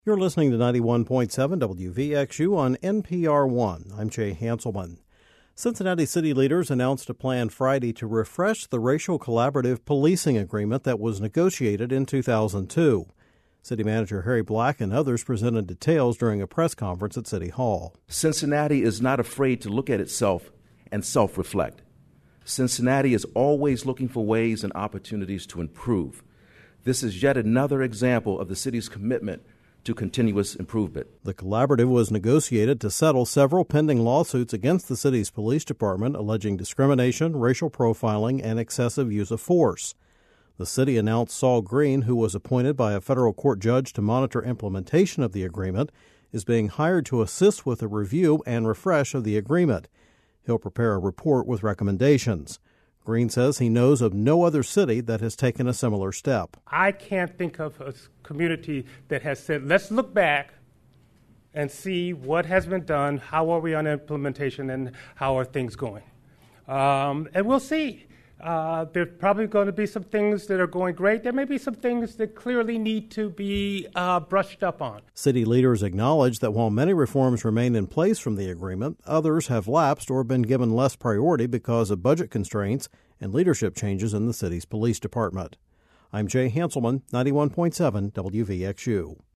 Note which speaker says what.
Speaker 1: You're listening to 91.7 WVXU on NPR One. I'm Jay Hanselman. Cincinnati city leaders announced a plan Friday to refresh the racial collaborative policing agreement that was negotiated in 2002. City Manager Harry Black and others presented details during a press conference at City Hall.
Speaker 2: Cincinnati is not afraid to look at itself and self-reflect. Cincinnati is always looking for ways and opportunities to improve. This is yet another example of the city's commitment to continuous improvement.
Speaker 1: The collaborative was negotiated to settle several pending lawsuits against the city's police department alleging discrimination, racial profiling, and excessive use of force. The city announced Saul Green, who was appointed by a federal court judge to monitor implementation of the agreement, is being hired to assist with a review and refresh of the agreement. He'll prepare a report with recommendations. Green says he knows of no other city that has taken a similar step.
Speaker 3: I can't think of a community that has said, let's look back and see what has been done, how are we on implementation, and how are things going. And we'll see. There's probably going to be some things that are going great. There may be some things that clearly need to be brushed up on.
Speaker 1: City leaders acknowledge that while many reforms remain in place from the agreement, others have lapsed or been given less priority because of budget constraints and leadership changes in the city's police department. I'm Jay Hanselman, 91.7 WVXU.